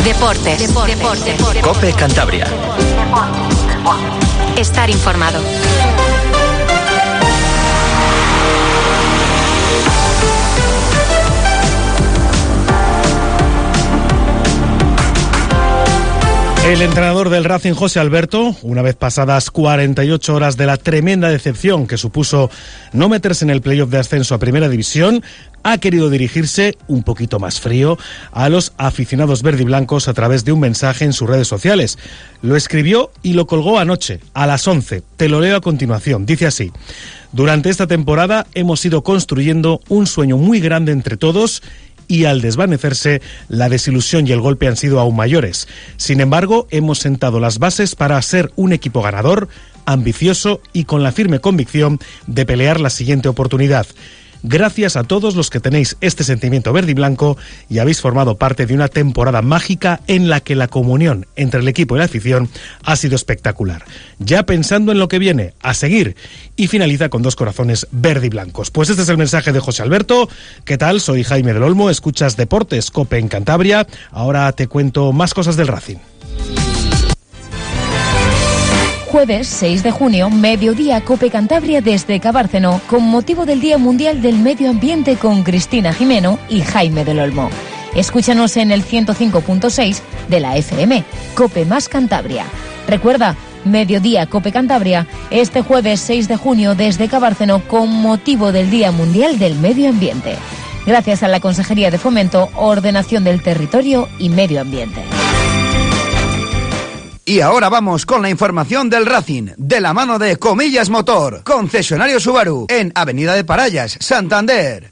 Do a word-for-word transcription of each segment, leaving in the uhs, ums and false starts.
Deportes. Deportes. Deportes. COPE Cantabria. Estar informado. El entrenador del Racing, José Alberto, una vez pasadas cuarenta y ocho horas de la tremenda decepción que supuso no meterse en el playoff de ascenso a Primera División, ha querido dirigirse un poquito más frío a los aficionados verdiblancos a través de un mensaje en sus redes sociales. Lo escribió y lo colgó anoche, a las once. Te lo leo a continuación. Dice así: durante esta temporada hemos ido construyendo un sueño muy grande entre todos, y al desvanecerse, la desilusión y el golpe han sido aún mayores. Sin embargo, hemos sentado las bases para ser un equipo ganador, ambicioso y con la firme convicción de pelear la siguiente oportunidad. Gracias a todos los que tenéis este sentimiento verde y blanco y habéis formado parte de una temporada mágica en la que la comunión entre el equipo y la afición ha sido espectacular. Ya pensando en lo que viene, a seguir. Y finaliza con dos corazones verde y blancos. Pues este es el mensaje de José Alberto. ¿Qué tal? Soy Jaime del Olmo, escuchas Deportes COPE en Cantabria. Ahora te cuento más cosas del Racing. Jueves seis de junio, mediodía COPE Cantabria desde Cabárceno, con motivo del Día Mundial del Medio Ambiente con Cristina Jimeno y Jaime del Olmo. Escúchanos en el ciento cinco punto seis de la F M, COPE más Cantabria. Recuerda, mediodía COPE Cantabria, este jueves seis de junio desde Cabárceno, con motivo del Día Mundial del Medio Ambiente. Gracias a la Consejería de Fomento, Ordenación del Territorio y Medio Ambiente. Y ahora vamos con la información del Racing, de la mano de Comillas Motor, concesionario Subaru, en Avenida de Parallas, Santander.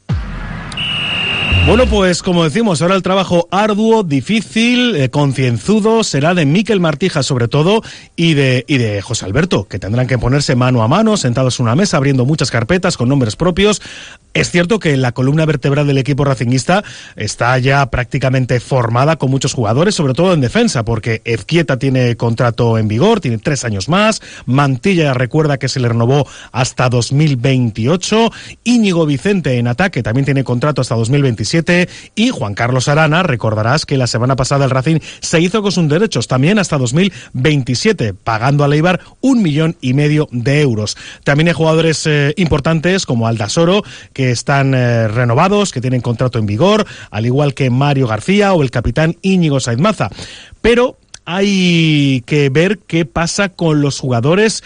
Bueno, pues como decimos, ahora el trabajo arduo, difícil, eh, concienzudo será de Miquel Martija sobre todo y de, y de José Alberto, que tendrán que ponerse mano a mano, sentados en una mesa, abriendo muchas carpetas con nombres propios. Es cierto que la columna vertebral del equipo racinguista está ya prácticamente formada con muchos jugadores, sobre todo en defensa, porque Ezquieta tiene contrato en vigor, tiene tres años más, Mantilla recuerda que se le renovó hasta dos mil veintiocho, Íñigo Vicente en ataque también tiene contrato hasta dos mil veintisiete y Juan Carlos Arana, recordarás que la semana pasada el Racing se hizo con sus derechos también hasta dos mil veintisiete, pagando a Eibar un millón y medio de euros. También hay jugadores eh, importantes como Aldasoro, que que están eh, renovados, que tienen contrato en vigor, al igual que Mario García o el capitán Íñigo Sainz Maza. Pero hay que ver qué pasa con los jugadores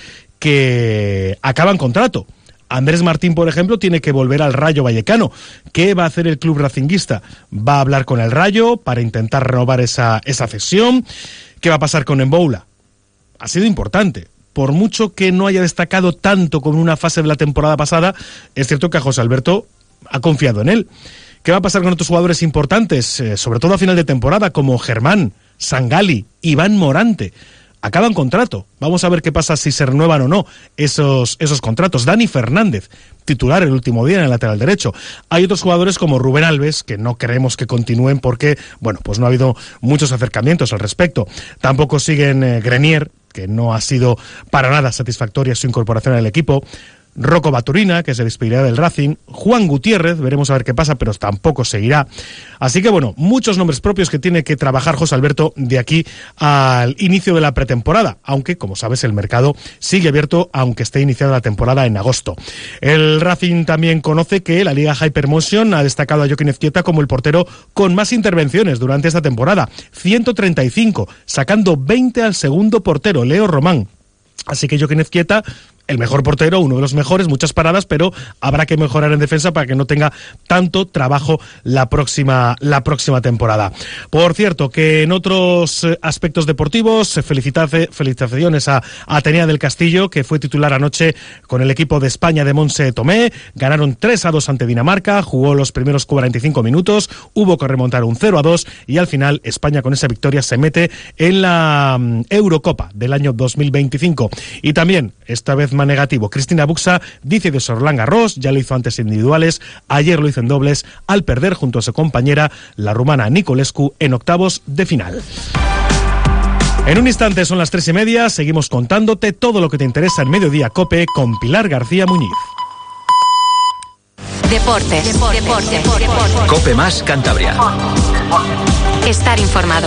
que acaban contrato. Andrés Martín, por ejemplo, tiene que volver al Rayo Vallecano. ¿Qué va a hacer el club racinguista? ¿Va a hablar con el Rayo para intentar renovar esa, esa cesión? ¿Qué va a pasar con Emboula? Ha sido importante. Por mucho que no haya destacado tanto como en una fase de la temporada pasada, es cierto que a José Alberto ha confiado en él. ¿Qué va a pasar con otros jugadores importantes, eh, sobre todo a final de temporada, como Germán, Sangali, Iván Morante? Acaban contrato. Vamos a ver qué pasa si se renuevan o no esos, esos contratos. Dani Fernández, titular el último día en el lateral derecho. Hay otros jugadores como Rubén Alves, que no queremos que continúen porque, bueno, pues no ha habido muchos acercamientos al respecto. Tampoco siguen eh, Grenier, que no ha sido para nada satisfactoria su incorporación al equipo. Rocco Baturina, que se despedirá del Racing, Juan Gutiérrez, veremos a ver qué pasa, pero tampoco seguirá. Así que bueno, muchos nombres propios que tiene que trabajar José Alberto de aquí al inicio de la pretemporada, aunque, como sabes, el mercado sigue abierto, aunque esté iniciada la temporada en agosto. El Racing también conoce que la Liga Hypermotion ha destacado a Joaquín Ezquieta como el portero con más intervenciones durante esta temporada, ciento treinta y cinco, sacando veinte al segundo portero, Leo Román. Así que Joaquín Ezquieta, el mejor portero, uno de los mejores, muchas paradas, pero habrá que mejorar en defensa para que no tenga tanto trabajo la próxima, la próxima temporada. Por cierto, que en otros aspectos deportivos, felicitaciones a Atenea del Castillo, que fue titular anoche con el equipo de España de Montse Tomé. Ganaron tres a dos ante Dinamarca, jugó los primeros cuarenta y cinco minutos, hubo que remontar un cero a dos y al final España con esa victoria se mete en la Eurocopa del año dos mil veinticinco. Y también, esta vez más negativo, Cristina Buxa dice de Roland Garros, ya lo hizo antes en individuales, ayer lo hizo en dobles, al perder junto a su compañera, la rumana Nicolescu, en octavos de final. En un instante son las tres y media, seguimos contándote todo lo que te interesa en Mediodía COPE con Pilar García Muñiz. Deportes. Deportes. Deportes. Deportes. COPE más Cantabria. Estar informado.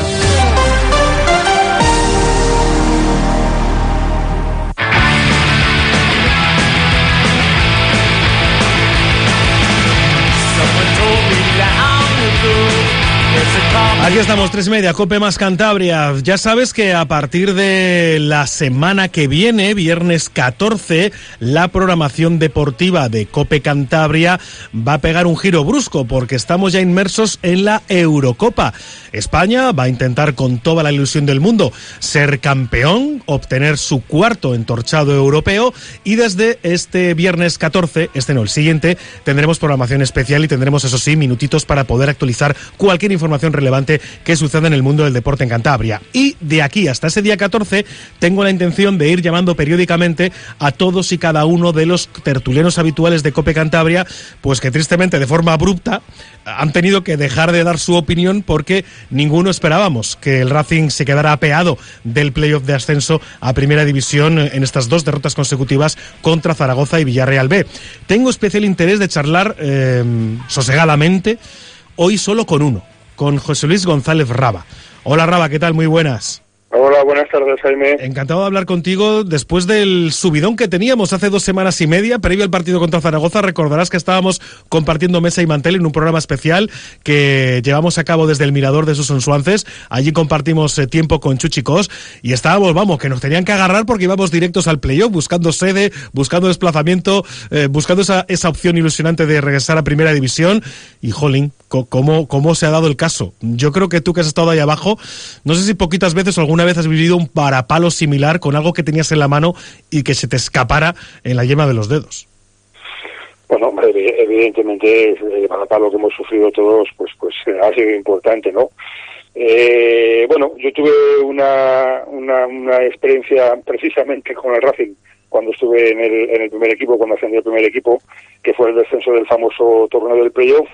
Aquí estamos, tres y media, COPE más Cantabria. Ya sabes que a partir de la semana que viene, viernes catorce, la programación deportiva de COPE Cantabria va a pegar un giro brusco porque estamos ya inmersos en la Eurocopa. España va a intentar con toda la ilusión del mundo ser campeón, obtener su cuarto entorchado europeo, y desde este viernes catorce, este no, el siguiente, tendremos programación especial y tendremos, eso sí, minutitos para poder actualizar cualquier información relevante que suceda en el mundo del deporte en Cantabria. Y de aquí hasta ese día catorce tengo la intención de ir llamando periódicamente a todos y cada uno de los tertulianos habituales de COPE Cantabria, pues que tristemente de forma abrupta han tenido que dejar de dar su opinión porque ninguno esperábamos que el Racing se quedara apeado del playoff de ascenso a Primera División en estas dos derrotas consecutivas contra Zaragoza y Villarreal B. Tengo especial interés de charlar eh, sosegadamente hoy solo con uno, con José Luis González Raba. Hola Raba, ¿qué tal? Muy buenas. Hola, buenas tardes, Jaime. Encantado de hablar contigo después del subidón que teníamos hace dos semanas y media, previo al partido contra Zaragoza. Recordarás que estábamos compartiendo mesa y mantel en un programa especial que llevamos a cabo desde el Mirador de Suson Suances. Allí compartimos eh, tiempo con Chuchi Cos y estábamos, vamos, que nos tenían que agarrar porque íbamos directos al playoff, buscando sede, buscando desplazamiento, eh, buscando esa, esa opción ilusionante de regresar a Primera División. Y, jolín, ¿cómo, cómo se ha dado el caso? Yo creo que tú que has estado ahí abajo, no sé si poquitas veces o alguna vez has vivido un varapalo similar con algo que tenías en la mano y que se te escapara en la yema de los dedos. Bueno, hombre, evidentemente el varapalo que hemos sufrido todos pues pues ha sido importante, ¿no? Eh, bueno, yo tuve una, una una experiencia precisamente con el Racing cuando estuve en el, en el primer equipo, cuando ascendió el primer equipo, que fue el descenso del famoso torneo del playoff,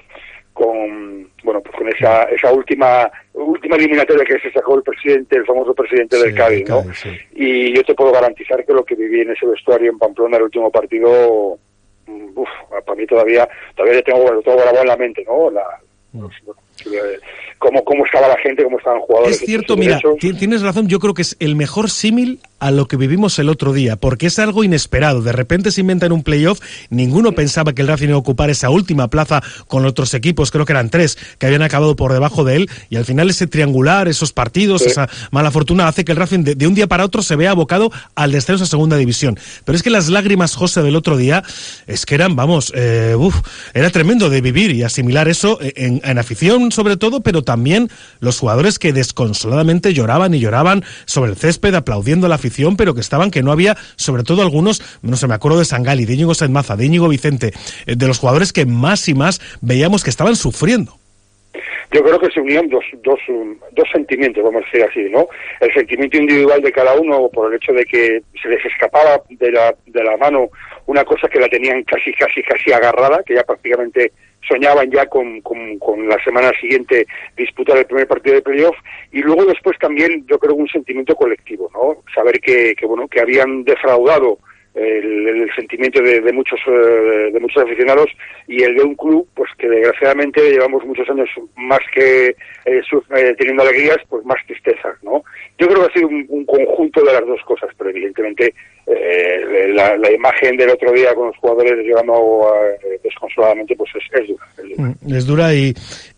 con bueno pues con esa esa última última eliminatoria que se sacó el presidente, el famoso presidente sí, del Cádiz, ¿no? Cádiz, sí. Y yo te puedo garantizar que lo que viví en ese vestuario en Pamplona, el último partido, uf, para mí todavía todavía lo tengo, lo tengo grabado en la mente, ¿no? La, no. Pues, cómo, cómo estaba la gente, cómo estaban jugadores. Es cierto, mira, tienes razón, yo creo que es el mejor símil a lo que vivimos el otro día, porque es algo inesperado. De repente se inventa en un playoff, ninguno sí. pensaba que el Racing iba a ocupar esa última plaza con otros equipos, creo que eran tres, que habían acabado por debajo de él, y al final ese triangular, esos partidos, sí. esa mala fortuna hace que el Racing de, de un día para otro se vea abocado al descenso a Segunda División. Pero es que las lágrimas, José, del otro día, es que eran, vamos, eh, uf, era tremendo de vivir y asimilar eso en, en afición sobre todo, pero también los jugadores que desconsoladamente lloraban y lloraban sobre el césped aplaudiendo a la afición, pero que estaban, que no había, sobre todo algunos, no sé, me acuerdo de Sangali, de Íñigo Saenmaza, de Íñigo Vicente, eh, de los jugadores que más y más veíamos que estaban sufriendo. Yo creo que se unían dos, dos, dos sentimientos, vamos a decir así, ¿no? El sentimiento individual de cada uno por el hecho de que se les escapaba de la, de la mano una cosa que la tenían casi, casi, casi agarrada, que ya prácticamente soñaban ya con, con, con la semana siguiente disputar el primer partido de playoff, y luego después también yo creo un sentimiento colectivo, ¿no? Saber que, que bueno, que habían defraudado el, el sentimiento de, de muchos eh, de muchos aficionados y el de un club pues que desgraciadamente llevamos muchos años más que eh, su, eh, teniendo alegrías, pues más tristezas, ¿no? Yo creo que ha sido un, un conjunto de las dos cosas, pero evidentemente eh, la, la imagen del otro día con los jugadores llegando eh, desconsoladamente pues es, es dura, es dura. Es dura y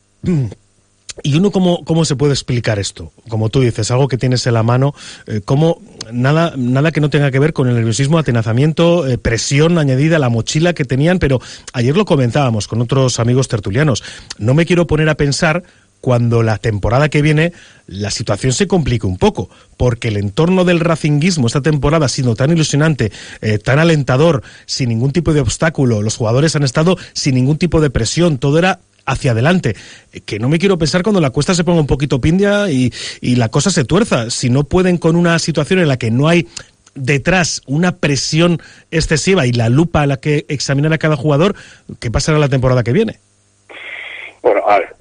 ¿Y uno cómo, cómo se puede explicar esto? Como tú dices, algo que tienes en la mano, eh, cómo nada, nada que no tenga que ver con el nerviosismo, atenazamiento, eh, presión añadida a la mochila que tenían, pero ayer lo comentábamos con otros amigos tertulianos. No me quiero poner a pensar cuando la temporada que viene la situación se complique un poco, porque el entorno del racinguismo esta temporada ha sido tan ilusionante, eh, tan alentador, sin ningún tipo de obstáculo, los jugadores han estado sin ningún tipo de presión, todo era hacia adelante, que no me quiero pensar cuando la cuesta se ponga un poquito pindia y, y la cosa se tuerza, si no pueden con una situación en la que no hay detrás una presión excesiva y la lupa a la que examinar a cada jugador, ¿qué pasará la temporada que viene? Bueno, a ver, vamos,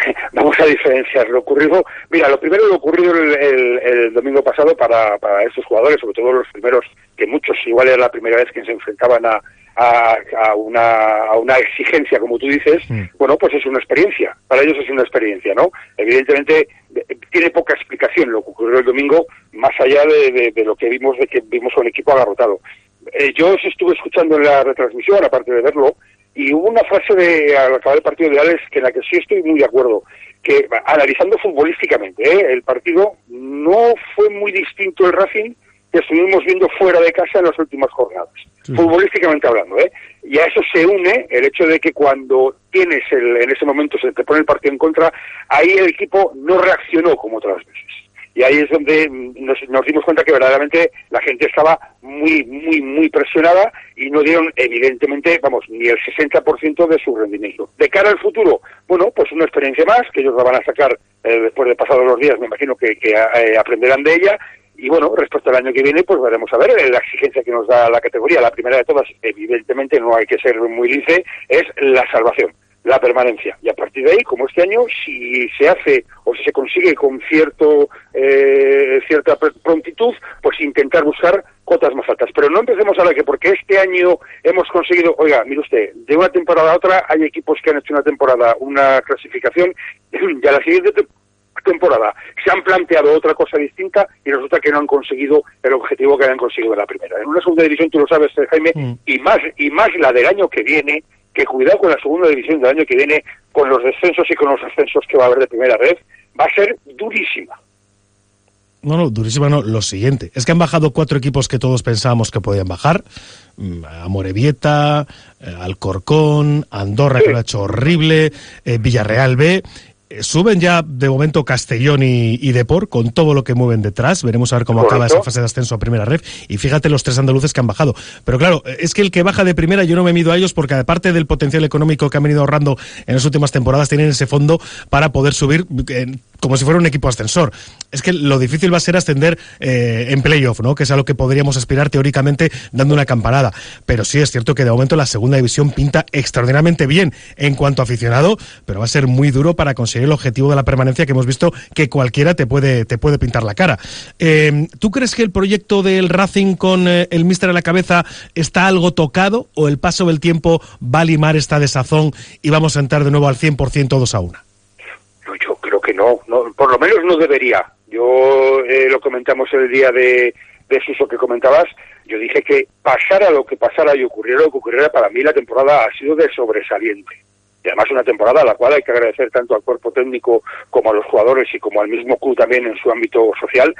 vamos a diferenciar lo ocurrido. Mira, lo primero lo ocurrido el, el, el domingo pasado para, para estos jugadores, sobre todo los primeros, que muchos igual era la primera vez que se enfrentaban a, a, a, una, a una exigencia, como tú dices, mm. bueno, pues es una experiencia, para ellos es una experiencia, ¿no? Evidentemente tiene poca explicación lo que ocurrió el domingo, más allá de, de, de lo que vimos, de que vimos a un equipo agarrotado. Eh, yo os estuve escuchando en la retransmisión, aparte de verlo, y hubo una frase de al acabar el partido de Alex que en la que sí estoy muy de acuerdo, que analizando futbolísticamente, ¿eh? el partido no fue muy distinto el Racing que estuvimos viendo fuera de casa en las últimas jornadas, sí. futbolísticamente hablando, ¿eh? Y a eso se une el hecho de que cuando tienes el, en ese momento se te pone el partido en contra, ahí el equipo no reaccionó como otras veces. Y ahí es donde nos, nos dimos cuenta que verdaderamente la gente estaba muy, muy, muy presionada y no dieron, evidentemente, vamos, ni el sesenta por ciento de su rendimiento. De cara al futuro, bueno, pues una experiencia más, que ellos la van a sacar eh, después de pasados los días, me imagino que, que eh, aprenderán de ella. Y bueno, respecto al año que viene, pues veremos a ver la exigencia que nos da la categoría. La primera de todas, evidentemente, no hay que ser muy lince, es la salvación, la permanencia. Y a partir de ahí, como este año, si se hace o si se consigue con cierto eh, cierta prontitud, pues intentar buscar cotas más altas. Pero no empecemos a ver que porque este año hemos conseguido, oiga, mire usted, de una temporada a otra hay equipos que han hecho una temporada, una clasificación, y a la siguiente temporada temporada se han planteado otra cosa distinta y resulta que no han conseguido el objetivo que habían conseguido en la primera. En una segunda división, tú lo sabes, Jaime, mm. y más y más la del año que viene, que cuidado con la segunda división del año que viene, con los descensos y con los ascensos que va a haber de primera red, va a ser durísima. No, no, durísima no, lo siguiente, es que han bajado cuatro equipos que todos pensábamos que podían bajar, Amorebieta, Alcorcón, Andorra, sí. que lo ha hecho horrible, eh, Villarreal B... Suben ya de momento Castellón y, y Depor con todo lo que mueven detrás. Veremos a ver cómo Correcto. acaba esa fase de ascenso a primera red. Y fíjate los tres andaluces que han bajado. Pero claro, es que el que baja de primera yo no me mido a ellos porque aparte del potencial económico que han venido ahorrando en las últimas temporadas, tienen ese fondo para poder subir eh, como si fuera un equipo ascensor. Es que lo difícil va a ser ascender eh, en playoff, ¿no? Que es a lo que podríamos aspirar teóricamente dando una campanada. Pero sí es cierto que de momento la segunda división pinta extraordinariamente bien en cuanto a aficionado, pero va a ser muy duro para conseguir el objetivo de la permanencia que hemos visto que cualquiera te puede te puede pintar la cara. Eh, ¿Tú crees que el proyecto del Racing con eh, el míster a la cabeza está algo tocado o el paso del tiempo va a limar esta desazón y vamos a entrar de nuevo al cien por ciento dos a uno? No, yo creo que no, no, por lo menos no debería. Yo eh, lo comentamos el día de, de Suso que comentabas, yo dije que pasara lo que pasara y ocurriera lo que ocurriera, para mí la temporada ha sido de sobresaliente. Y además una temporada a la cual hay que agradecer tanto al cuerpo técnico como a los jugadores y como al mismo club también en su ámbito social,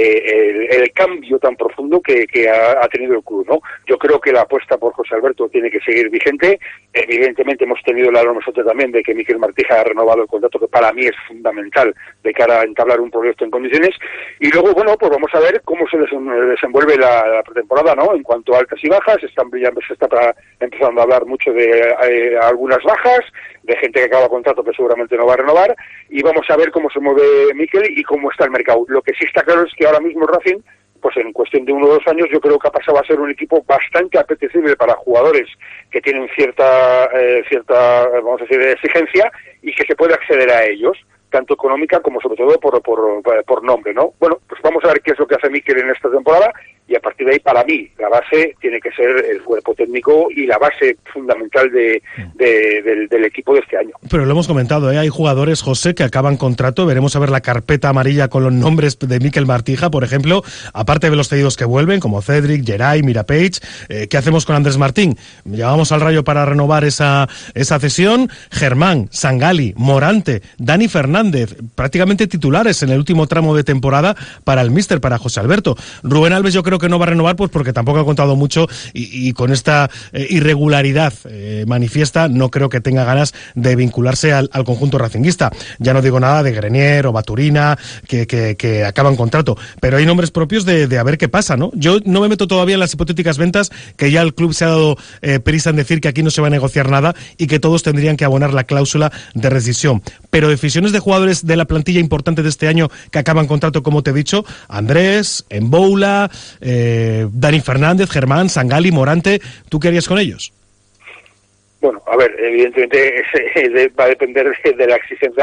eh, el, el cambio tan profundo que, que ha, ha tenido el club, ¿no? Yo creo que la apuesta por José Alberto tiene que seguir vigente. Evidentemente hemos tenido la enorme suerte también de que Miquel Martija ha renovado el contrato, que para mí es fundamental de cara a entablar un proyecto en condiciones. Y luego, bueno, pues vamos a ver cómo se desenvuelve la, la pretemporada, ¿no? En cuanto a altas y bajas, están, ya se está para, empezando a hablar mucho de eh, algunas bajas, de gente que acaba contrato que seguramente no va a renovar, y vamos a ver cómo se mueve Miquel y cómo está el mercado. Lo que sí está claro es que ahora mismo Racing, pues en cuestión de uno o dos años, yo creo que ha pasado a ser un equipo bastante apetecible para jugadores que tienen cierta, eh, cierta, vamos a decir, exigencia y que se puede acceder a ellos, tanto económica como sobre todo por, por, por nombre, ¿no? Bueno, pues vamos a ver qué es lo que hace Miquel en esta temporada y a partir de ahí, para mí, la base tiene que ser el cuerpo técnico y la base fundamental de, de, del, del equipo de este año. Pero lo hemos comentado, ¿eh? Hay jugadores, José, que acaban contrato, veremos a ver la carpeta amarilla con los nombres de Miquel Martija, por ejemplo, aparte de los cedidos que vuelven, como Cedric, Geray, Mirapage, eh, ¿qué hacemos con Andrés Martín? Llevamos al Rayo para renovar esa, esa cesión, Germán, Sangali, Morante, Dani Fernández, prácticamente titulares en el último tramo de temporada para el míster, para José Alberto. Rubén Alves yo creo que no va a renovar pues porque tampoco ha contado mucho y, y con esta eh, irregularidad eh, manifiesta no creo que tenga ganas de vincularse al, al conjunto racinguista. Ya no digo nada de Grenier o Baturina que, que, que acaban contrato, pero hay nombres propios de, de a ver qué pasa, ¿no? Yo no me meto todavía en las hipotéticas ventas, que ya el club se ha dado eh, prisa en decir que aquí no se va a negociar nada y que todos tendrían que abonar la cláusula de rescisión, pero decisiones de jugadores de la plantilla importante de este año que acaban contrato, como te he dicho, Andrés, Emboula, eh, Dani Fernández, Germán, Sangali, Morante, ¿tú qué harías con ellos? Bueno, a ver, evidentemente ese, va a depender de la exigencia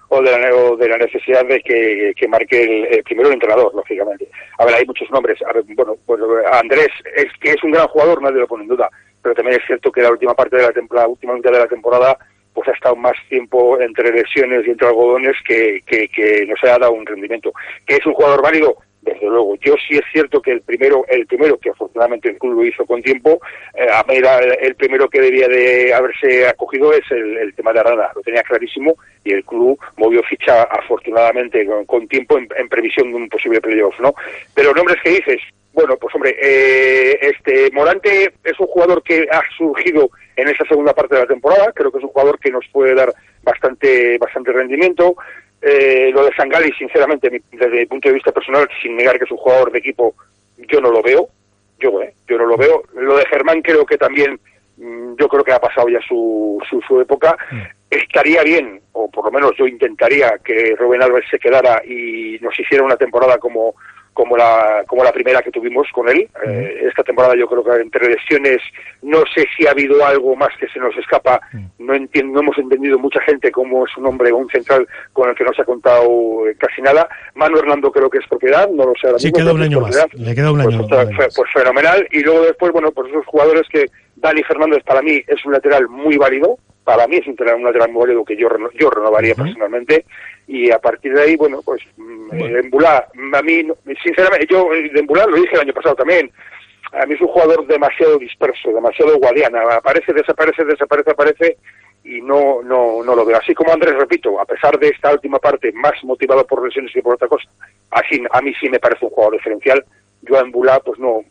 o de la, o de la necesidad de que, que marque el, el primero el entrenador, lógicamente. A ver, hay muchos nombres. A ver, bueno, pues Andrés, es que es un gran jugador, nadie lo pone en duda, pero también es cierto que la última parte de la, temporada, la última mitad de la temporada pues ha estado más tiempo entre lesiones y entre algodones que, que, que nos ha dado un rendimiento. ¿Que es un jugador válido? Desde luego. Yo sí es cierto que el primero, el primero que afortunadamente el club lo hizo con tiempo, eh, a mí era el primero que debía de haberse acogido es el, el tema de Arana. Lo tenía clarísimo y el club movió ficha afortunadamente con, con tiempo en, en previsión de un posible playoff, ¿no? Pero nombres que dices, bueno, pues hombre, eh, este Morante es un jugador que ha surgido en esa segunda parte de la temporada. Creo que es un jugador que nos puede dar bastante, bastante rendimiento. Eh, lo de Sangali, sinceramente, desde mi punto de vista personal, sin negar que es un jugador de equipo, yo no lo veo. Yo, eh, yo no lo veo. Lo de Germán creo que también, yo creo que ha pasado ya su, su, su época. Mm. Estaría bien, o por lo menos yo intentaría que Rubén Alves se quedara y nos hiciera una temporada como como la como la primera que tuvimos con él. Mm. Eh, esta temporada yo creo que entre lesiones no sé si ha habido algo más que se nos escapa. Mm. No entiendo, no hemos entendido mucha gente cómo es un hombre, un central con el que no se ha contado casi nada. Manu Hernando creo que es propiedad, no lo sé ahora mismo. Sí, queda un año más. Le queda un año pues, pues, pues fenomenal. Y luego después, bueno, pues esos jugadores que Dani Fernández para mí es un lateral muy válido. Para mí es un lateral, un lateral muy válido que yo reno, yo renovaría uh-huh. personalmente. Y a partir de ahí, bueno, pues bueno. Dembélé, a mí, sinceramente, yo Dembélé lo dije el año pasado también, a mí es un jugador demasiado disperso, demasiado guadiana, aparece, desaparece, desaparece, aparece, y no no no lo veo. Así como Andrés, repito, a pesar de esta última parte, más motivado por lesiones que por otra cosa, así a mí sí me parece un jugador diferencial. Yo a Dembélé, pues no...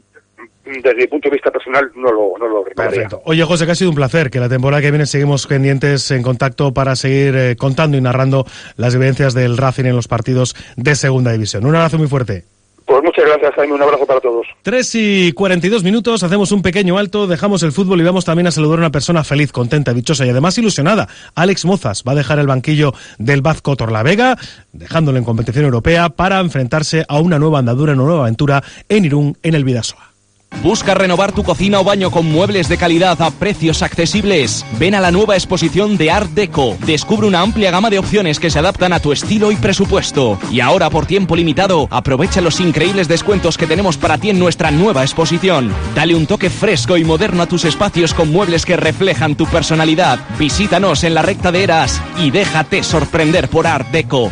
desde mi punto de vista personal no lo, no lo recordaría. Perfecto. Oye, José, que ha sido un placer, que la temporada que viene seguimos pendientes en contacto para seguir eh, contando y narrando las vivencias del Racing en los partidos de Segunda División. Un abrazo muy fuerte. Pues muchas gracias, Jaime, un abrazo para todos. tres y cuarenta y dos minutos, hacemos un pequeño alto, dejamos el fútbol y vamos también a saludar a una persona feliz, contenta, dichosa y además ilusionada. Alex Mozas va a dejar el banquillo del Vazco Torlavega, dejándolo en competición europea para enfrentarse a una nueva andadura, una nueva aventura en Irún, en el Bidasoa. ¿Busca renovar tu cocina o baño con muebles de calidad a precios accesibles? Ven a la nueva exposición de Art Deco. Descubre una amplia gama de opciones que se adaptan a tu estilo y presupuesto. Y ahora, por tiempo limitado, aprovecha los increíbles descuentos que tenemos para ti en nuestra nueva exposición. Dale un toque fresco y moderno a tus espacios con muebles que reflejan tu personalidad. Visítanos en la recta de Eras y déjate sorprender por Art Deco.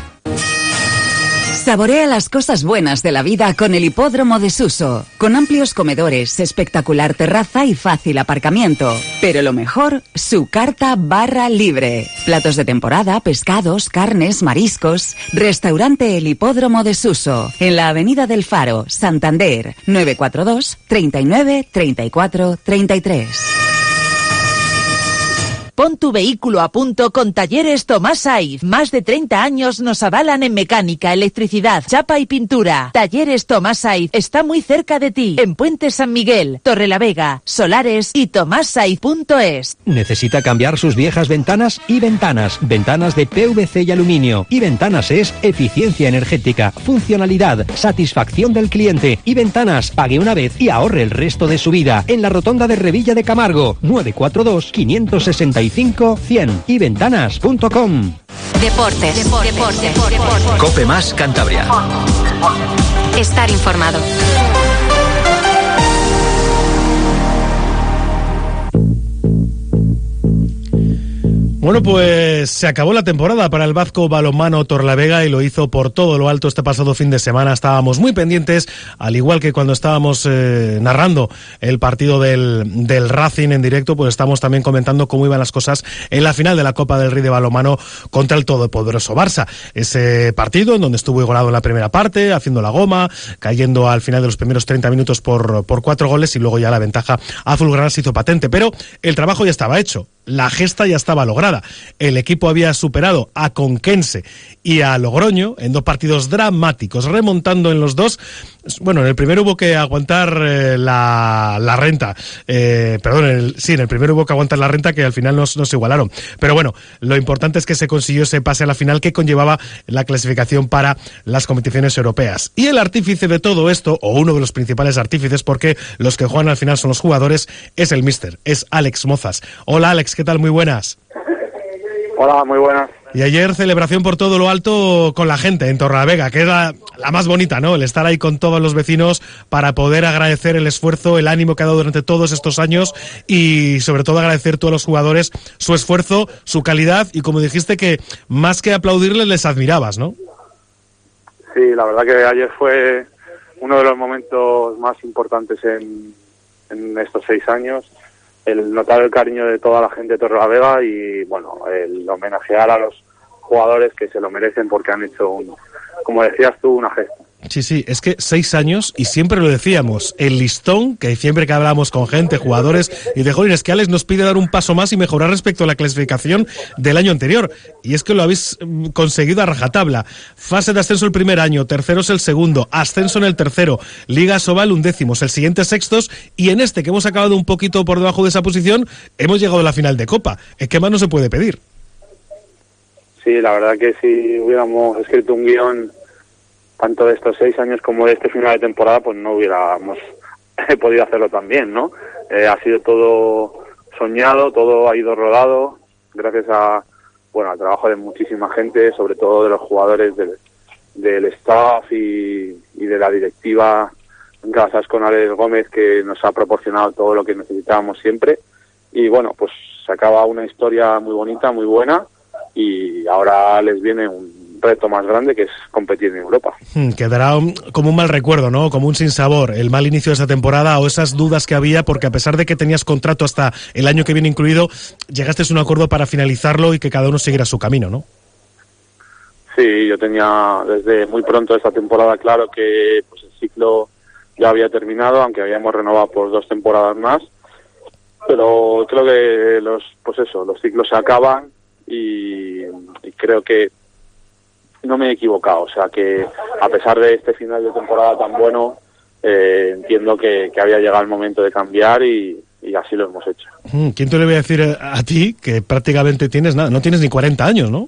Saborea las cosas buenas de la vida con el Hipódromo de Suso, con amplios comedores, espectacular terraza y fácil aparcamiento. Pero lo mejor, su carta barra libre. Platos de temporada, pescados, carnes, mariscos. Restaurante El Hipódromo de Suso, en la Avenida del Faro, Santander, nueve cuatro dos, treinta y nueve, treinta y cuatro, treinta y tres. Pon tu vehículo a punto con Talleres Tomás Saiz. Más de treinta años nos avalan en mecánica, electricidad, chapa y pintura. Talleres Tomás Saiz está muy cerca de ti. En Puente San Miguel, Torrelavega, Solares y tomás saiz punto es. ¿Necesita cambiar sus viejas ventanas? Y Ventanas. Ventanas de P V C y aluminio. Y Ventanas es eficiencia energética, funcionalidad, satisfacción del cliente. Y Ventanas, pague una vez y ahorre el resto de su vida. En la rotonda de Revilla de Camargo, nueve cuatro dos, cinco seis cinco, cien y ventanas punto com. Deportes. Deportes. Deportes. Deportes. Cope Más Cantabria. Estar informado. Bueno, pues se acabó la temporada para el Vazco Balonmano Torlavega y lo hizo por todo lo alto este pasado fin de semana. Estábamos muy pendientes, al igual que cuando estábamos eh, narrando el partido del, del Racing en directo, pues estamos también comentando cómo iban las cosas en la final de la Copa del Rey de Balonmano contra el todopoderoso Barça. Ese partido en donde estuvo igualado en la primera parte, haciendo la goma, cayendo al final de los primeros treinta minutos por, por cuatro goles y luego ya la ventaja azulgrana se hizo patente. Pero el trabajo ya estaba hecho. La gesta ya estaba lograda. El equipo había superado a Conquense y a Logroño en dos partidos dramáticos, remontando en los dos. Bueno, en el primero hubo que aguantar eh, la, la renta. Eh, perdón, en el, sí, en el primero hubo que aguantar la renta, que al final no se igualaron. Pero bueno, lo importante es que se consiguió ese pase a la final que conllevaba la clasificación para las competiciones europeas. Y el artífice de todo esto, o uno de los principales artífices, porque los que juegan al final son los jugadores, es el míster, es Alex Mozas. Hola Alex, ¿qué tal? Muy buenas. Hola, muy buenas. Y ayer celebración por todo lo alto con la gente en Torrelavega, que es la, la más bonita, ¿no? El estar ahí con todos los vecinos para poder agradecer el esfuerzo, el ánimo que ha dado durante todos estos años y sobre todo agradecer a todos los jugadores su esfuerzo, su calidad y como dijiste que más que aplaudirles les admirabas, ¿no? Sí, la verdad que ayer fue uno de los momentos más importantes en, en estos seis años. El notar el cariño de toda la gente de Torrelavega y, bueno, el homenajear a los jugadores que se lo merecen porque han hecho, un, como decías tú, una gesta. Sí, sí, es que seis años y siempre lo decíamos, el listón, que siempre que hablamos con gente, jugadores, y de jóvenes que Alex nos pide dar un paso más y mejorar respecto a la clasificación del año anterior. Y es que lo habéis conseguido a rajatabla. Fase de ascenso el primer año, terceros el segundo, ascenso en el tercero, Liga Sobal undécimos, el siguiente sextos, y en este que hemos acabado un poquito por debajo de esa posición, hemos llegado a la final de Copa. Es que más no se puede pedir. Sí, la verdad que si hubiéramos escrito un guión tanto de estos seis años como de este final de temporada, pues no hubiéramos podido hacerlo tan bien, ¿no? Eh, ha sido todo soñado, todo ha ido rodado, gracias a, bueno, al trabajo de muchísima gente, sobre todo de los jugadores del, del staff y, y de la directiva, gracias con Alex Gómez, que nos ha proporcionado todo lo que necesitábamos siempre. Y bueno, pues se acaba una historia muy bonita, muy buena, y ahora les viene un reto más grande, que es competir en Europa. Hmm, quedará un, como un mal recuerdo, ¿no? Como un sinsabor, el mal inicio de esa temporada o esas dudas que había, porque a pesar de que tenías contrato hasta el año que viene incluido, llegaste a un acuerdo para finalizarlo y que cada uno siguiera su camino, ¿no? Sí, yo tenía desde muy pronto esta temporada claro que pues el ciclo ya había terminado, aunque habíamos renovado por dos temporadas más, pero creo que los, pues eso, los ciclos se acaban y, y creo que no me he equivocado, o sea que a pesar de este final de temporada tan bueno, eh, entiendo que, que había llegado el momento de cambiar y, y así lo hemos hecho. ¿Quién te le voy a decir a, a ti que prácticamente tienes nada? No tienes ni cuarenta años, ¿no?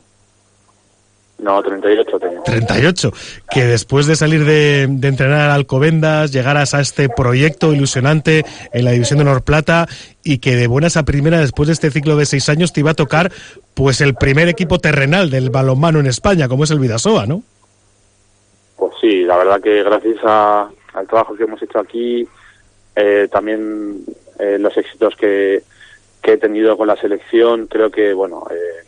No, treinta y ocho tengo. treinta y ocho. Que después de salir de, de entrenar al Alcobendas, llegaras a este proyecto ilusionante en la División de Honor Plata y que de buenas a primera, después de este ciclo de seis años, te iba a tocar pues el primer equipo terrenal del balonmano en España, como es el Bidasoa, ¿no? Pues sí, la verdad que gracias a, al trabajo que hemos hecho aquí, eh, también eh, los éxitos que, que he tenido con la selección, creo que, bueno... Eh,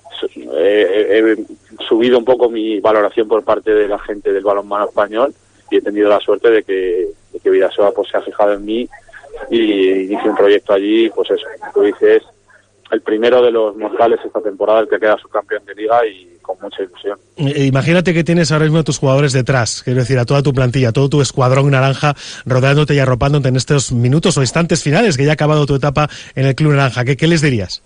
He, he subido un poco mi valoración por parte de la gente del balonmano español y he tenido la suerte de que, de que Bidasoa pues se ha fijado en mí y inicie un proyecto allí, pues eso, tú dices, el primero de los mortales esta temporada, el que queda subcampeón de liga y con mucha ilusión. Imagínate que tienes ahora mismo a tus jugadores detrás, quiero decir, a toda tu plantilla, a todo tu escuadrón naranja rodeándote y arropándote en estos minutos o instantes finales que ya ha acabado tu etapa en el Club Naranja. ¿Qué, qué les dirías?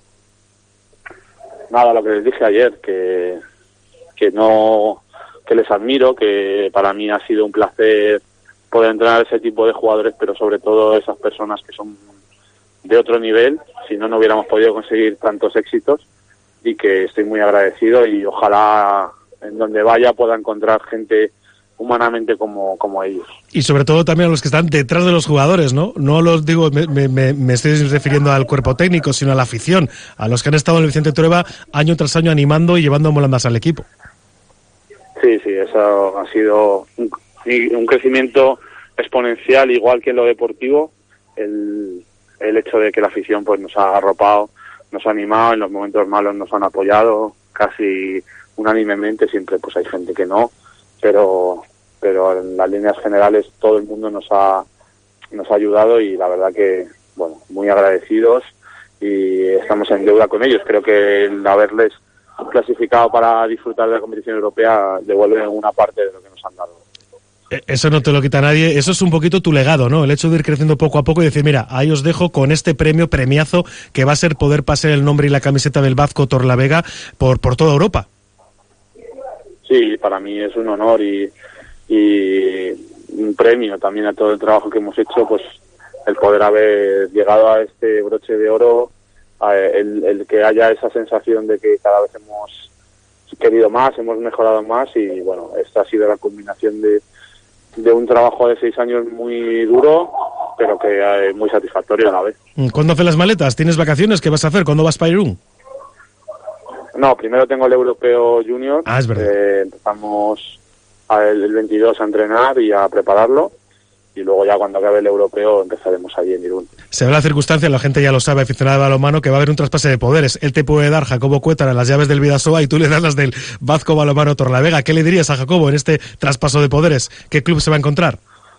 Nada, lo que les dije ayer, que, que no, que les admiro, que para mí ha sido un placer poder entrenar a ese tipo de jugadores, pero sobre todo esas personas que son de otro nivel, si no, no hubiéramos podido conseguir tantos éxitos y que estoy muy agradecido y ojalá en donde vaya pueda encontrar gente humanamente como, como ellos. Y sobre todo también a los que están detrás de los jugadores, ¿no? No los digo, me, me, me estoy refiriendo al cuerpo técnico, sino a la afición, a los que han estado en el Vicente Trueba año tras año animando y llevando molandas al equipo. Sí, sí, eso ha sido un, un crecimiento exponencial, igual que en lo deportivo, el, el hecho de que la afición pues nos ha arropado, nos ha animado, en los momentos malos nos han apoyado, casi unánimemente, siempre pues hay gente que no, pero pero en las líneas generales todo el mundo nos ha nos ha ayudado y la verdad que, bueno, muy agradecidos y estamos en deuda con ellos. Creo que el haberles clasificado para disfrutar de la competición europea devuelve una parte de lo que nos han dado. Eso no te lo quita nadie, eso es un poquito tu legado, ¿no? El hecho de ir creciendo poco a poco y decir, mira, ahí os dejo con este premio, premiazo, que va a ser poder pasar el nombre y la camiseta del Bazco Torrelavega por, por toda Europa. Sí, para mí es un honor y, y un premio también a todo el trabajo que hemos hecho, pues el poder haber llegado a este broche de oro, el, el que haya esa sensación de que cada vez hemos querido más, hemos mejorado más y bueno, esta ha sido la culminación de, de un trabajo de seis años muy duro, pero que es muy satisfactorio a la vez. ¿Cuándo haces las maletas? ¿Tienes vacaciones? ¿Qué vas a hacer? ¿Cuándo vas para Irún? No, primero tengo el Europeo Junior. Ah, es verdad. Eh, empezamos a el, el veintidós a entrenar y a prepararlo. Y luego ya cuando acabe el Europeo empezaremos allí en Irún. Se ve la circunstancia, la gente ya lo sabe, aficionada de balonmano, que va a haber un traspaso de poderes. Él te puede dar, Jacobo Cuétara, las llaves del Bidasoa y tú le das las del Vazco Balonmano Torlavega. ¿Qué le dirías a Jacobo en este traspaso de poderes? ¿Qué club se va a encontrar?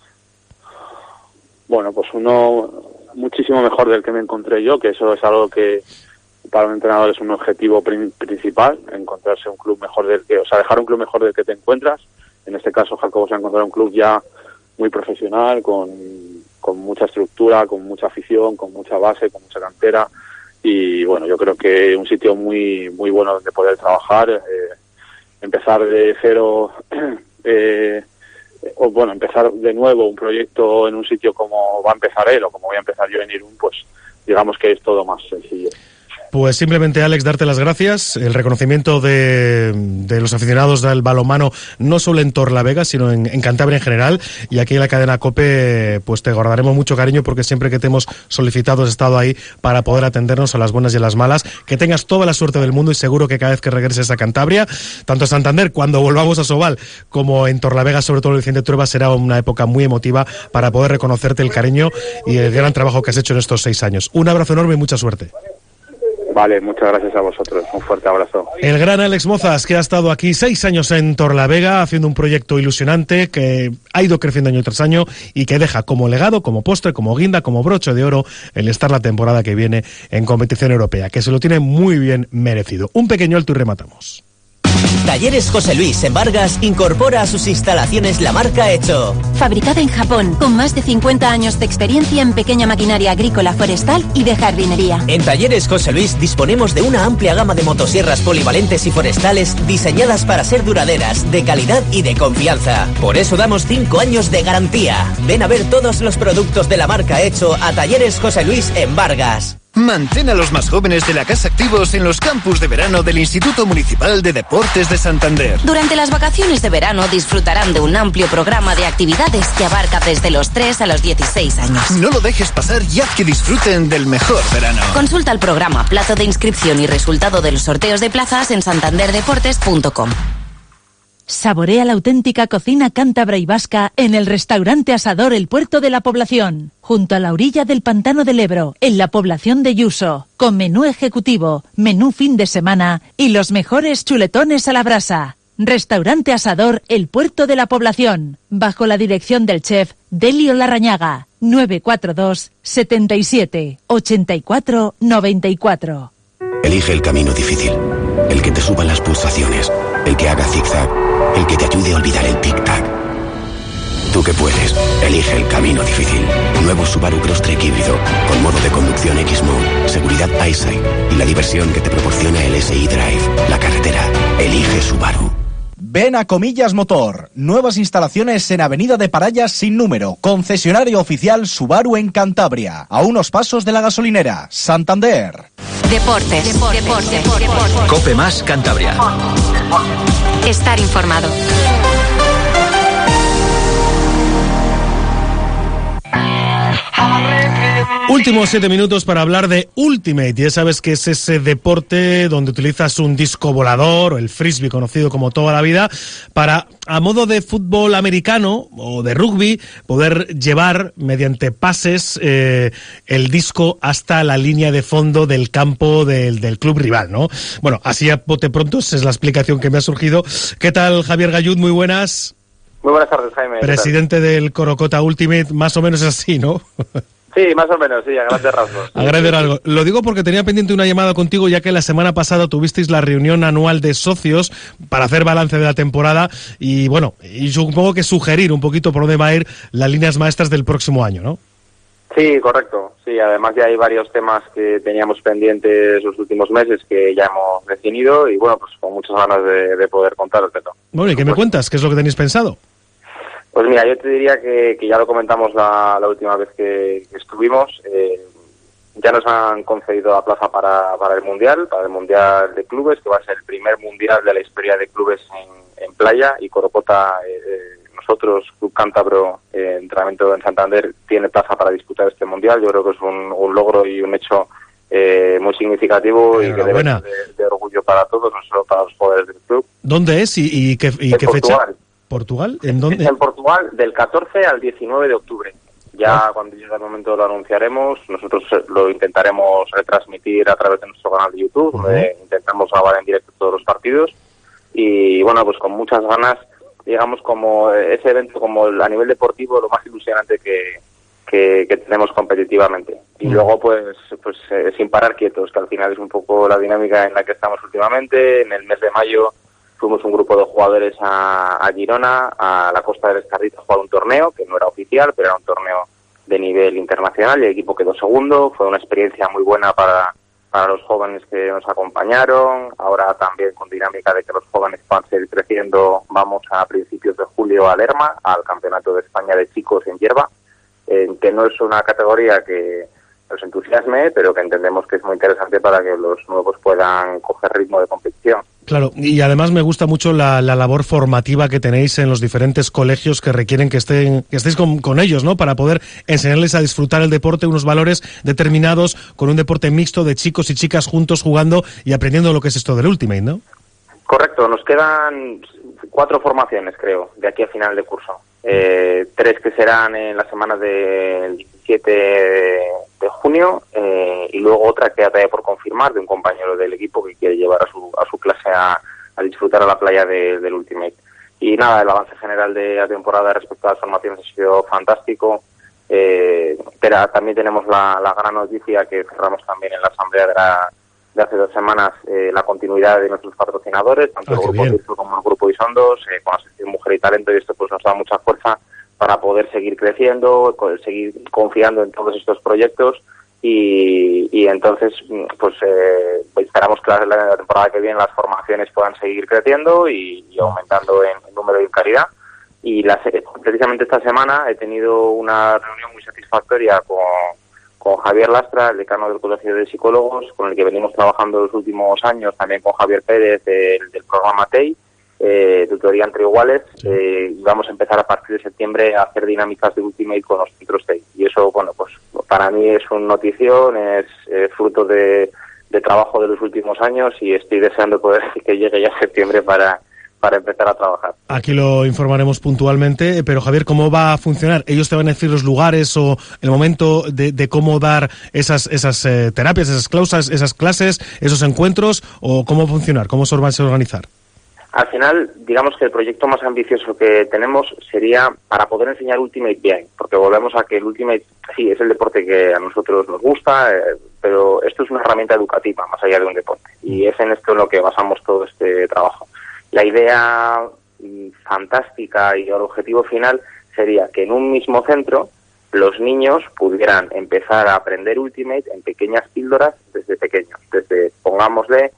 Bueno, pues uno muchísimo mejor del que me encontré yo, que eso es algo que para un entrenador es un objetivo prin- principal, encontrarse un club mejor del que, o sea, dejar un club mejor del que te encuentras. En este caso, Jacobo se ha encontrado un club ya muy profesional, con, con mucha estructura, con mucha afición, con mucha base, con mucha cantera, y bueno, yo creo que un sitio muy muy bueno donde poder trabajar, eh, empezar de cero, eh, o bueno, empezar de nuevo un proyecto en un sitio como va a empezar él o como voy a empezar yo en Irún, pues digamos que es todo más sencillo. Pues simplemente, Alex, darte las gracias, el reconocimiento de, de los aficionados del balonmano, no solo en Torlavega, sino en, en Cantabria en general, y aquí en la cadena COPE, pues te guardaremos mucho cariño, porque siempre que te hemos solicitado has estado ahí para poder atendernos a las buenas y a las malas. Que tengas toda la suerte del mundo, y seguro que cada vez que regreses a Cantabria, tanto a Santander, cuando volvamos a Sobal, como en Torlavega, sobre todo el Vicente Trueba, será una época muy emotiva para poder reconocerte el cariño y el gran trabajo que has hecho en estos seis años. Un abrazo enorme y mucha suerte. Vale, muchas gracias a vosotros. Un fuerte abrazo. El gran Alex Mozas, que ha estado aquí seis años en Torlavega haciendo un proyecto ilusionante que ha ido creciendo año tras año y que deja como legado, como postre, como guinda, como broche de oro el estar la temporada que viene en competición europea, que se lo tiene muy bien merecido. Un pequeño alto y rematamos. Talleres José Luis en Vargas incorpora a sus instalaciones la marca Hecho. Fabricada en Japón, con más de cincuenta años de experiencia en pequeña maquinaria agrícola, forestal y de jardinería. En Talleres José Luis disponemos de una amplia gama de motosierras polivalentes y forestales diseñadas para ser duraderas, de calidad y de confianza. Por eso damos cinco años de garantía. Ven a ver todos los productos de la marca Hecho a Talleres José Luis en Vargas. Mantén a los más jóvenes de la casa activos en los campus de verano del Instituto Municipal de Deportes de Santander. Durante las vacaciones de verano disfrutarán de un amplio programa de actividades que abarca desde los tres a los dieciséis años. No lo dejes pasar y haz que disfruten del mejor verano. Consulta el programa, plazo de inscripción y resultado de los sorteos de plazas en santander deportes punto com. Saborea la auténtica cocina cántabra y vasca en el restaurante Asador El Puerto de la Población, junto a la orilla del Pantano del Ebro, en la población de Yuso, con menú ejecutivo, menú fin de semana y los mejores chuletones a la brasa. Restaurante Asador El Puerto de la Población, bajo la dirección del chef Delio Larrañaga, nueve cuatro dos, setenta y siete, ochenta y cuatro, noventa y cuatro. Elige el camino difícil, el que te suba las pulsaciones, el que haga zigzag, el que te ayude a olvidar el tic-tac. Tú que puedes, elige el camino difícil. Nuevo Subaru Crosstrek híbrido, con modo de conducción X-Mode, seguridad EyeSight y la diversión que te proporciona el S I Drive. La carretera, elige Subaru. Ven a Comillas Motor, nuevas instalaciones en Avenida de Parayas sin número, concesionario oficial Subaru en Cantabria, a unos pasos de la gasolinera, Santander. Deportes, deportes, deportes, deportes. Cope Más Cantabria. Estar informado. Últimos siete minutos para hablar de Ultimate. Ya sabes que es ese deporte donde utilizas un disco volador o el frisbee, conocido como toda la vida, para, a modo de fútbol americano o de rugby, poder llevar mediante pases eh, el disco hasta la línea de fondo del campo del, del club rival, ¿no? Bueno, así a bote pronto es la explicación que me ha surgido. ¿Qué tal, Javier Gallud? Muy buenas. Muy buenas tardes, Jaime. Presidente del Corocota Ultimate, más o menos así, ¿no? Sí, más o menos, sí, a grandes rasgos. A grandes rasgos. Lo digo porque tenía pendiente una llamada contigo, ya que la semana pasada tuvisteis la reunión anual de socios para hacer balance de la temporada y, bueno, y supongo que sugerir un poquito por dónde va a ir las líneas maestras del próximo año, ¿no? Sí, correcto. Sí, además ya hay varios temas que teníamos pendientes los últimos meses que ya hemos definido y, bueno, pues con muchas ganas de, de poder contaros de todo. Bueno, ¿y qué me cuentas? ¿Qué es lo que tenéis pensado? Pues mira, yo te diría que, que ya lo comentamos la, la última vez que, que estuvimos. Eh, ya nos han concedido la plaza para, para el Mundial, para el Mundial de Clubes, que va a ser el primer Mundial de la historia de clubes en, en playa. Y Corocota, eh, nosotros, Club Cántabro, eh, entrenamiento en Santander, tiene plaza para disputar este Mundial. Yo creo que es un, un logro y un hecho eh, muy significativo y que debe ser de, de orgullo orgullo para todos, no solo para los jugadores del club. ¿Dónde es y, y qué, y qué fecha? ¿Portugal? ¿En dónde? En Portugal, del catorce al diecinueve de octubre. Ya ah. cuando llegue el momento lo anunciaremos. Nosotros lo intentaremos retransmitir a través de nuestro canal de YouTube, uh-huh. donde intentamos grabar en directo todos los partidos. Y bueno, pues con muchas ganas, digamos, como ese evento, como a nivel deportivo, lo más ilusionante que, que, que tenemos competitivamente. Y uh-huh. luego, pues, pues eh, sin parar quietos, que al final es un poco la dinámica en la que estamos últimamente. En el mes de mayo fuimos un grupo de jugadores a, a Girona, a la Costa del Estarrito, a jugar un torneo, que no era oficial, pero era un torneo de nivel internacional, y el equipo quedó segundo. Fue una experiencia muy buena para, para los jóvenes que nos acompañaron. Ahora también con dinámica de que los jóvenes van a seguir creciendo, vamos a principios de julio a Lerma, al Campeonato de España de Chicos en hierba, eh, que no es una categoría que nos entusiasme, pero que entendemos que es muy interesante para que los nuevos puedan coger ritmo de competición. Claro, y además me gusta mucho la, la labor formativa que tenéis en los diferentes colegios que requieren que estén que estéis con, con ellos, ¿no? Para poder enseñarles a disfrutar el deporte, unos valores determinados, con un deporte mixto de chicos y chicas juntos jugando y aprendiendo lo que es esto del Ultimate, ¿no? Correcto, nos quedan cuatro formaciones, creo, de aquí a final de curso. Eh, tres que serán en las semanas del diecisiete de junio eh, y luego otra que todavía por confirmar de un compañero del equipo que quiere llevar a su a su clase a, a disfrutar a la playa de, del Ultimate. Y nada, el avance general de la temporada respecto a las formaciones ha sido fantástico, eh, pero también tenemos la, la gran noticia que cerramos también en la asamblea de, la, de hace dos semanas, eh, la continuidad de nuestros patrocinadores, tanto ah, el grupo Tirso como el grupo Isondos, eh, con la sección Mujer y Talento, y esto pues nos da mucha fuerza para poder seguir creciendo, seguir confiando en todos estos proyectos y, y entonces pues eh, esperamos que la, la temporada que viene las formaciones puedan seguir creciendo y, y aumentando en, en número y en calidad. Y la, precisamente esta semana he tenido una reunión muy satisfactoria con, con Javier Lastra, el decano del Colegio de Psicólogos, con el que venimos trabajando los últimos años, también con Javier Pérez del, del programa T E I, Eh, tutoría entre iguales. Eh, vamos a empezar a partir de septiembre a hacer dinámicas de Ultimate con los centros T E I, y eso, bueno, pues para mí es una notición, es eh, fruto de, de trabajo de los últimos años, y estoy deseando poder que llegue ya septiembre para para empezar a trabajar. Aquí lo informaremos puntualmente, pero Javier, ¿cómo va a funcionar? ¿Ellos te van a decir los lugares o el momento de, de cómo dar esas esas eh, terapias, esas clausas, esas clases, esos encuentros, o cómo va a funcionar? ¿Cómo se van a organizar? Al final, digamos que el proyecto más ambicioso que tenemos sería para poder enseñar Ultimate bien, porque volvemos a que el Ultimate, sí, es el deporte que a nosotros nos gusta, eh, pero esto es una herramienta educativa más allá de un deporte, y es en esto en lo que basamos todo este trabajo. La idea mm, fantástica y el objetivo final sería que en un mismo centro los niños pudieran empezar a aprender Ultimate en pequeñas píldoras desde pequeños, desde, pongámosle,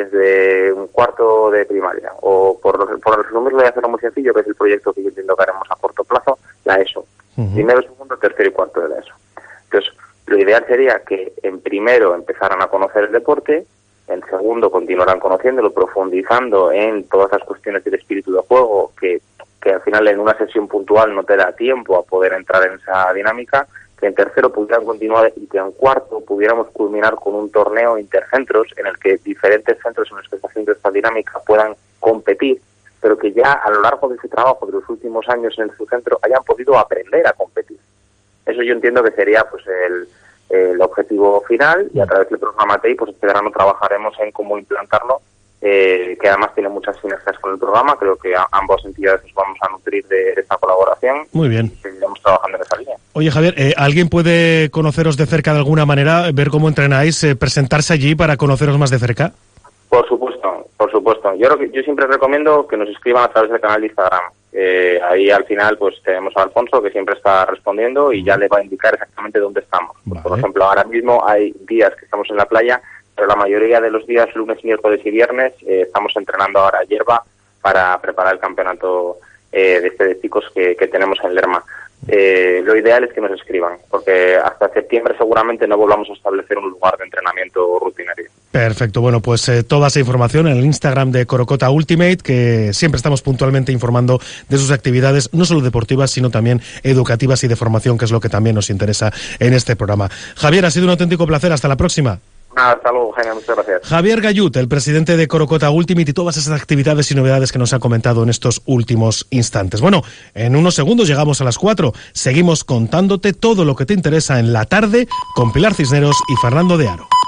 desde un cuarto de primaria, o por, por resumirlo y hacerlo muy sencillo, que es el proyecto que yo entiendo que haremos a corto plazo, la ESO. Uh-huh. Primero, segundo, tercero y cuarto de la ESO. Entonces, lo ideal sería que en primero empezaran a conocer el deporte, en segundo continuaran conociéndolo, profundizando en todas las cuestiones del espíritu de juego, que, que al final en una sesión puntual no te da tiempo a poder entrar en esa dinámica, que en tercero pudieran continuar y que en cuarto pudiéramos culminar con un torneo intercentros en el que diferentes centros en expectación de esta dinámica puedan competir, pero que ya a lo largo de ese trabajo de los últimos años en su centro hayan podido aprender a competir. Eso yo entiendo que sería pues el, el objetivo final, y a través del programa T E I pues este verano trabajaremos en cómo implantarlo, eh, que además tiene muchas sinergias con el programa. Creo que a, ambas entidades nos vamos a nutrir de, de esta colaboración. Muy bien. Y seguiremos trabajando en esa línea. Oye, Javier, eh, ¿alguien puede conoceros de cerca de alguna manera, ver cómo entrenáis, eh, presentarse allí para conoceros más de cerca? Por supuesto, por supuesto. Yo, yo siempre recomiendo que nos escriban a través del canal de Instagram. Eh, ahí al final pues tenemos a Alfonso, que siempre está respondiendo y ya le va a indicar exactamente dónde estamos. Vale. Por ejemplo, ahora mismo hay días que estamos en la playa, pero la mayoría de los días, lunes, miércoles y viernes, eh, estamos entrenando ahora hierba para preparar el campeonato eh, de este de chicos que, que tenemos en Lerma. Eh, lo ideal es que nos escriban, porque hasta septiembre seguramente no volvamos a establecer un lugar de entrenamiento rutinario. Perfecto, bueno, pues eh, toda esa información en el Instagram de Corocota Ultimate, que siempre estamos puntualmente informando de sus actividades, no solo deportivas, sino también educativas y de formación, que es lo que también nos interesa en este programa. Javier, ha sido un auténtico placer, hasta la próxima. Nada, hasta luego, Jaime, muchas gracias. Javier Gallut, el presidente de Corocota Ultimate y todas esas actividades y novedades que nos ha comentado en estos últimos instantes. Bueno, en unos segundos llegamos a las cuatro. Seguimos contándote todo lo que te interesa en la tarde con Pilar Cisneros y Fernando de Aro.